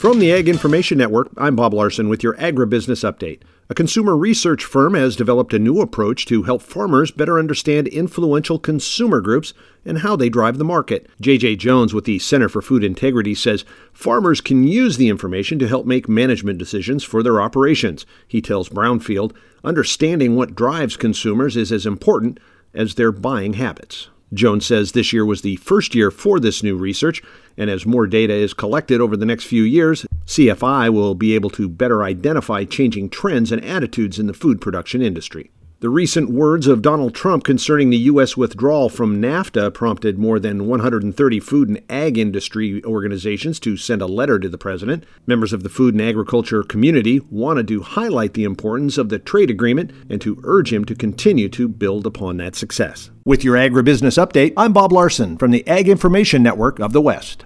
From the Ag Information Network, I'm Bob Larson with your Agribusiness Update. A consumer research firm has developed a new approach to help farmers better understand influential consumer groups and how they drive the market. J.J. Jones with the Center for Food Integrity says farmers can use the information to help make management decisions for their operations. He tells Brownfield, understanding what drives consumers is as important as their buying habits. Jones says this year was the first year for this new research, and as more data is collected over the next few years, CFI will be able to better identify changing trends and attitudes in the food production industry. The recent words of Donald Trump concerning the U.S. withdrawal from NAFTA prompted more than 130 food and ag industry organizations to send a letter to the president. Members of the food and agriculture community wanted to highlight the importance of the trade agreement and to urge him to continue to build upon that success. With your Agribusiness Update, I'm Bob Larson from the Ag Information Network of the West.